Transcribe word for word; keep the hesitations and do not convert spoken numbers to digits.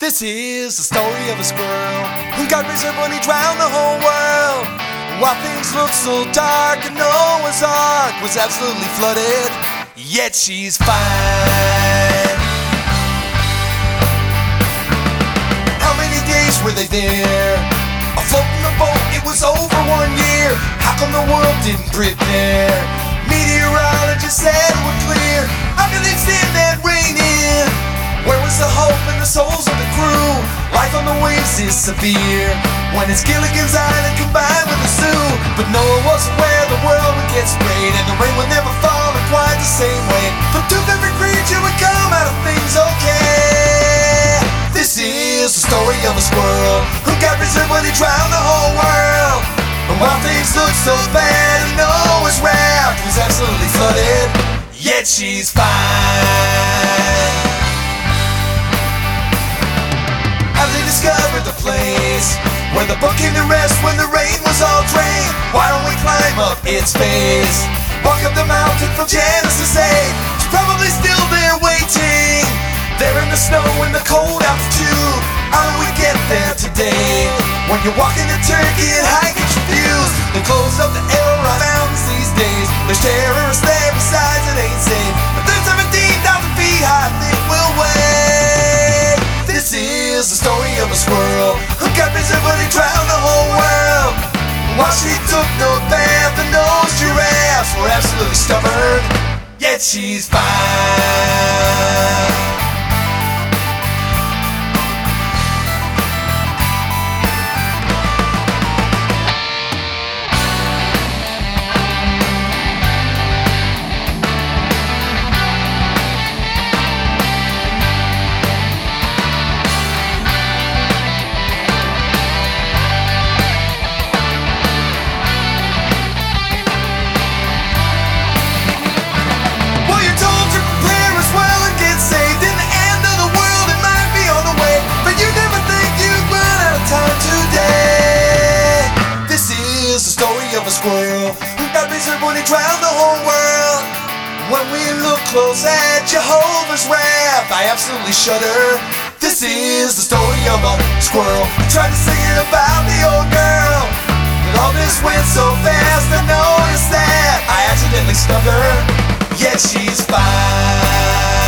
This is the story of a squirrel who got rich up when he drowned the whole world. While things look so dark and Noah's Ark was absolutely flooded, yet she's fine. How many days were they there? Afloat in the boat, it was over one year. How come the world didn't prepare? Meteorologists said it was clear. How could they stand that rain in? Where was the hope and the souls of the crew? Life on the waves is severe when it's Gilligan's Island combined with the zoo. But Noah wasn't where the world would get sprayed, and the rain would never fall in quite the same way. From tooth every creature would come out of things okay. This is the story of a squirrel who got risen when he drowned the whole world. And while things look so bad and Noah's raft was absolutely flooded, yet she's fine. How they discovered the place where the boat came to rest when the rain was all drained? Why don't we climb up its face? Walk up the mountain from Genesis eight. It's probably still there waiting, there in the snow in the cold altitude. How do we get there today? When you're walking to Turkey and hiking confused, they closed up the Ararat Mountains these days. There's terrorists there besides, it ain't safe. But there's seventeen thousand feet high, I think we'll wait. This is the story of a squirrel who got busy but he drowned the whole world. While she took no bath, and those giraffes were absolutely stubborn, yet she's fine. Of a squirrel who got busy when he drowned the whole world. When we look close at Jehovah's wrath, I absolutely shudder. This is the story of a squirrel. I tried to sing it about the old girl, but all this went so fast I noticed that I accidentally snubbed her, yet she's fine.